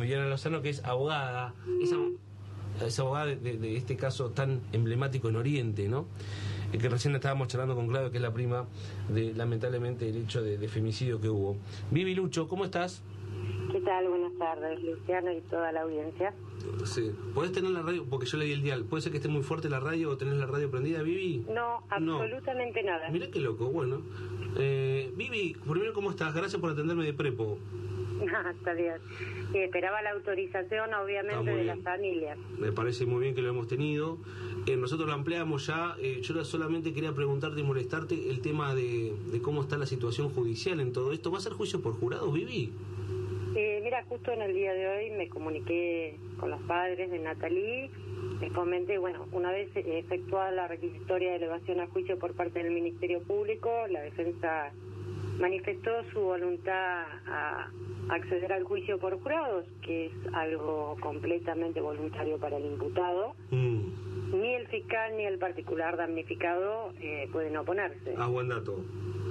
Viviana Lozano, que es abogada, es abogada de este caso tan emblemático en Oriente, ¿no? Que recién estábamos charlando con Claudio, que es la prima de, lamentablemente, el hecho de femicidio que hubo. Vivi, Lucho, ¿cómo estás? ¿Qué tal? Buenas tardes, Luciano y toda la audiencia. Sí. ¿Podés tener la radio? Porque yo le di el dial. ¿Puede ser que esté muy fuerte la radio o tenés la radio prendida, Vivi? No, absolutamente nada. Mirá qué loco, bueno. Vivi, primero, ¿cómo estás? Gracias por atenderme de Prepo. Está bien. Esperaba la autorización, obviamente, de la familia. Me parece muy bien que lo hemos tenido. Nosotros lo ampliamos ya. Yo solamente quería preguntarte y molestarte el tema de cómo está la situación judicial en todo esto. ¿Va a ser juicio por jurados, Vivi? Mira, justo en el día de hoy me comuniqué con los padres de Natalie. Les comenté, bueno, una vez efectuada la requisitoria de elevación a juicio por parte del Ministerio Público, la defensa manifestó su voluntad a acceder al juicio por jurados, que es algo completamente voluntario para el imputado. Ni el fiscal ni el particular damnificado pueden oponerse. Buen dato.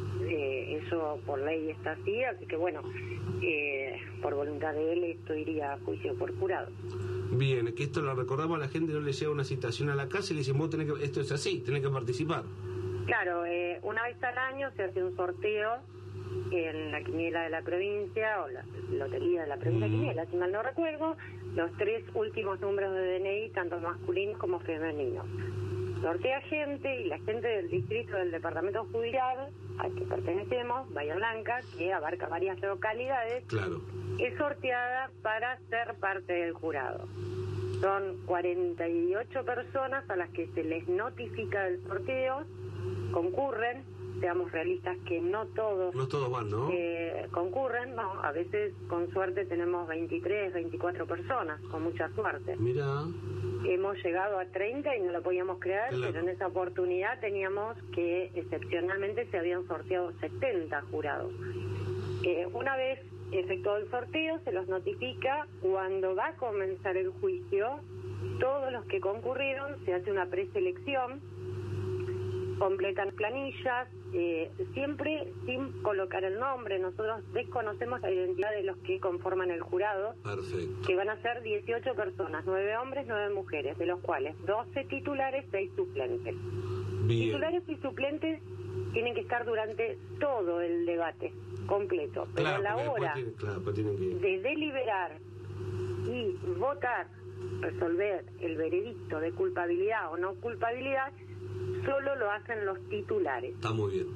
Eso por ley está así que bueno, por voluntad de él esto iría a juicio por jurado. Bien, que esto lo recordamos a la gente, no le llega una citación a la casa y le dicen, vos tenés que, esto es así, tenés que participar. Claro, una vez al año se hace un sorteo en la quiniela de la provincia, o la lotería de la provincia de Quiniela, si mal no recuerdo, los 3 últimos números de DNI, tanto masculinos como femeninos. Sortea gente, y la gente del distrito del departamento judicial al que pertenecemos, Bahía Blanca, que abarca varias localidades, claro, es sorteada para ser parte del jurado. Son 48 personas a las que se les notifica del sorteo, concurren, seamos realistas que no todos van, ¿no? Concurren, no, a veces con suerte tenemos 23, 24 personas, con mucha suerte. Mira. Hemos llegado a 30 y no lo podíamos creer, claro, pero en esa oportunidad teníamos que, excepcionalmente, se habían sorteado 70 jurados. Una vez efectuado el sorteo, se los notifica. Cuando va a comenzar el juicio, todos los que concurrieron, se hace una preselección, completan planillas, siempre sin colocar el nombre. Nosotros desconocemos la identidad de los que conforman el jurado. Perfecto. Que van a ser 18 personas, 9 hombres, 9 mujeres, de los cuales 12 titulares, 6 suplentes. Bien. Titulares y suplentes tienen que estar durante todo el debate completo, pero claro, a la hora tienen que... de deliberar y votar, resolver el veredicto de culpabilidad o no culpabilidad, solo lo hacen los titulares. Está muy bien.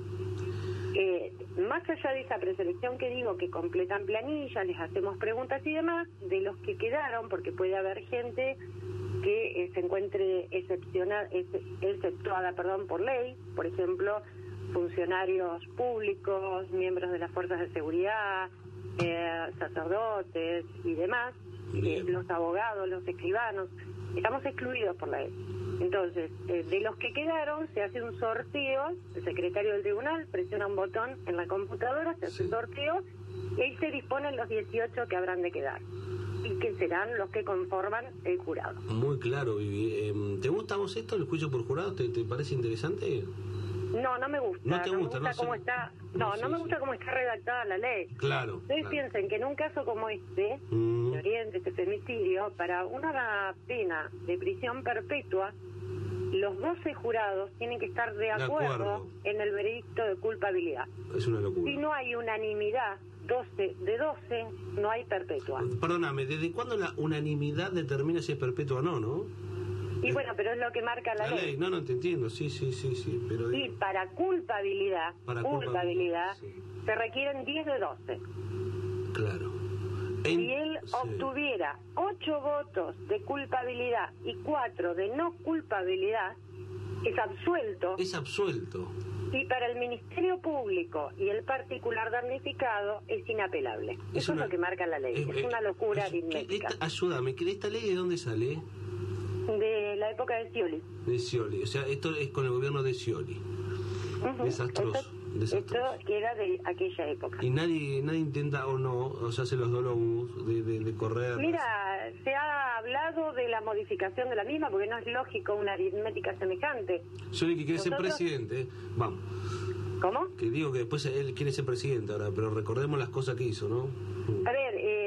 Más allá de esa preselección que digo, que completan planillas, les hacemos preguntas y demás, de los que quedaron, porque puede haber gente que se encuentre exceptuada por ley, por ejemplo, funcionarios públicos, miembros de las fuerzas de seguridad, sacerdotes y demás, los abogados, los escribanos, estamos excluidos por la ley. Entonces, de los que quedaron, se hace un sorteo, el secretario del tribunal presiona un botón en la computadora, se hace un sorteo, y ahí se disponen los 18 que habrán de quedar, y que serán los que conforman el jurado. Muy claro, Vivi. ¿Te gusta a vos esto, el juicio por jurado? ¿Te parece interesante? No, me gusta. ¿No te gusta? No cómo está. No me gusta cómo está redactada la ley. Claro. Ustedes piensen que en un caso como este, de Oriente, este femicidio, para una pena de prisión perpetua, los 12 jurados tienen que estar de acuerdo en el veredicto de culpabilidad. Es una locura. Si no hay unanimidad, 12 de 12, no hay perpetua. Perdóname, ¿desde cuándo la unanimidad determina si es perpetua o no, no? Y bueno, pero es lo que marca la ley. No te entiendo, sí, pero... Y para culpabilidad, sí, se requieren 10 de 12. Claro. Si él obtuviera 8 votos de culpabilidad y 4 de no culpabilidad, es absuelto. Es absuelto. Y para el Ministerio Público y el particular damnificado es inapelable. Eso es lo que marca la ley. Es una locura aritmética. Ayúdame, ¿esta ley de dónde sale? De la época de Scioli. De Scioli, o sea, esto es con el gobierno de Scioli. Desastroso. Esto que era de aquella época. Y nadie intenta o se hace los dólogos de correr. Mira, se ha hablado de la modificación de la misma, porque no es lógico una aritmética semejante. Scioli que quiere ser presidente, vamos. ¿Cómo? Que digo que después él quiere ser presidente ahora, pero recordemos las cosas que hizo, ¿no? A ver,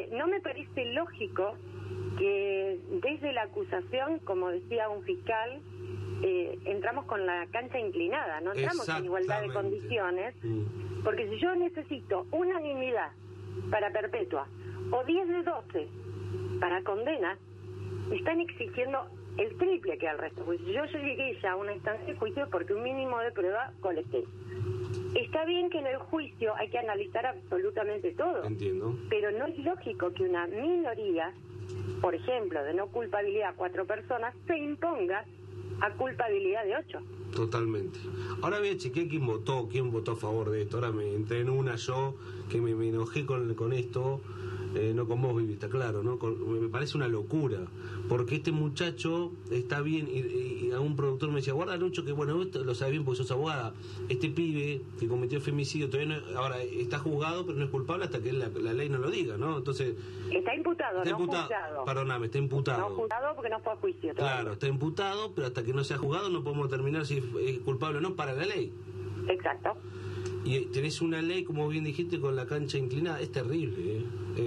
no me parece lógico que desde la acusación, como decía un fiscal, entramos con la cancha inclinada, no entramos en igualdad de condiciones, porque si yo necesito unanimidad para perpetua o 10 de 12 para condena, me están exigiendo el triple que al resto. Pues yo llegué ya a una instancia de juicio porque un mínimo de prueba colecté. Está bien que en el juicio hay que analizar absolutamente todo. Entiendo. Pero no es lógico que una minoría, por ejemplo, de no culpabilidad a 4 personas, se imponga a culpabilidad de 8. Totalmente. Ahora voy a chequear quién votó a favor de esto. Ahora me entré en una yo que me enojé con esto. No con vos, Vivi, está claro, ¿no? Me parece una locura, porque este muchacho está bien, y a un productor me decía, guarda, Lucho, que bueno, esto lo sabes bien porque sos abogada, este pibe que cometió femicidio todavía no, ahora está juzgado, pero no es culpable hasta que la ley no lo diga, ¿no? Entonces... Está imputado, no juzgado. Perdóname, está imputado. No juzgado porque no fue a juicio todavía. Claro, está imputado, pero hasta que no sea juzgado no podemos determinar si es culpable o no para la ley. Exacto. Y tenés una ley, como bien dijiste, con la cancha inclinada. Es terrible,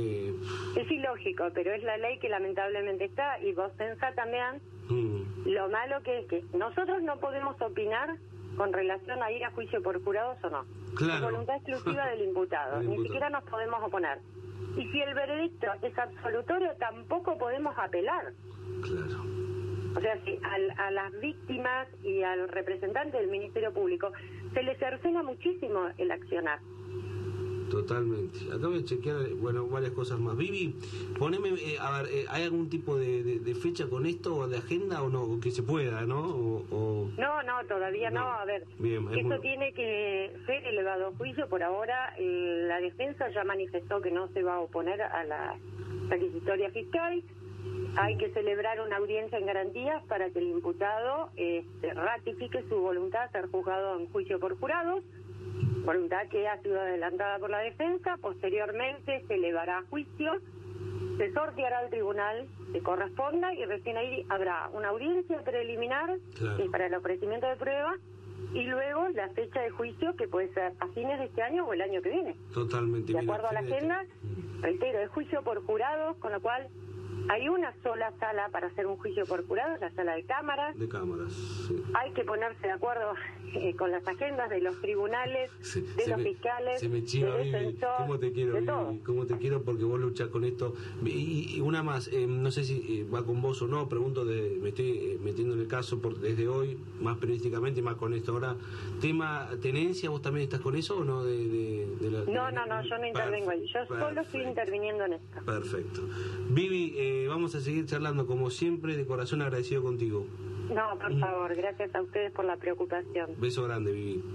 Es ilógico, pero es la ley que lamentablemente está. Y vos pensás también lo malo que es que nosotros no podemos opinar con relación a ir a juicio por jurados o no. Claro. Es voluntad exclusiva del imputado. Ni siquiera nos podemos oponer. Y si el veredicto es absolutorio, tampoco podemos apelar. Claro. O sea, si a las víctimas y al representante del Ministerio Público se les cercena muchísimo el accionar. Totalmente. Acá voy a chequear, bueno, varias cosas más. Vivi, poneme, a ver, ¿hay algún tipo de fecha con esto o de agenda o no? Que se pueda, ¿no? No, todavía no. A ver, bien, esto tiene que ser elevado a juicio. Por ahora, la defensa ya manifestó que no se va a oponer a la requisitoria fiscal. Hay que celebrar una audiencia en garantías para que el imputado ratifique su voluntad de ser juzgado en juicio por jurados, voluntad que ha sido adelantada por la defensa. Posteriormente se elevará a juicio, se sorteará al tribunal que corresponda y recién ahí habrá una audiencia preliminar para el ofrecimiento de pruebas y luego la fecha de juicio, que puede ser a fines de este año o el año que viene. Totalmente. De acuerdo a la agenda, reitero, es juicio por jurados, con lo cual hay una sola sala para hacer un juicio por jurados, la sala de cámaras. De cámaras, sí. Hay que ponerse de acuerdo con las agendas de los tribunales, de los fiscales, se me chiva, del Vivi. defensor, ¿Cómo te quiero, Vivi? ¿Cómo te quiero? Porque vos luchás con esto. Y una más, no sé si va con vos o no, pregunto, me estoy metiendo en el caso desde hoy, más periodísticamente y más con esto ahora. Tema tenencia, ¿vos también estás con eso o no? No, yo no intervengo ahí. Yo solo estoy interviniendo en esto. Perfecto. Vivi, vamos a seguir charlando como siempre, de corazón agradecido contigo. No, por favor, gracias a ustedes por la preocupación. Beso grande, Vivi.